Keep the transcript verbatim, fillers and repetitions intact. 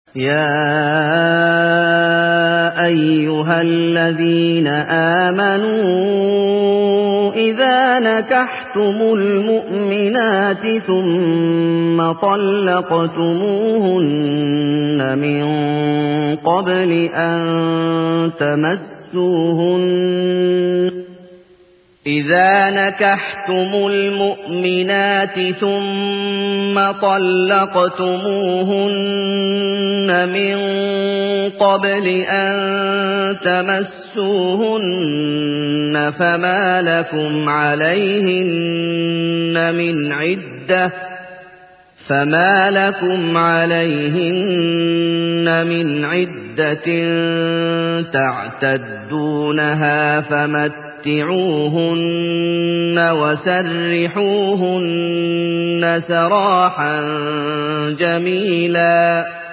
يا أيها الذين آمنوا إذا نكحتم المؤمنات ثم طلقتموهن من قبل أن تمسوهن إذا نكحتم المؤمنات ثم طلقتموهن من قبل أن تمسوهن فما لكم عليهن من عدة فما لكم عليهن من عدة تعتدونها فمتعوهن وسرحوهن سراحا جميلا.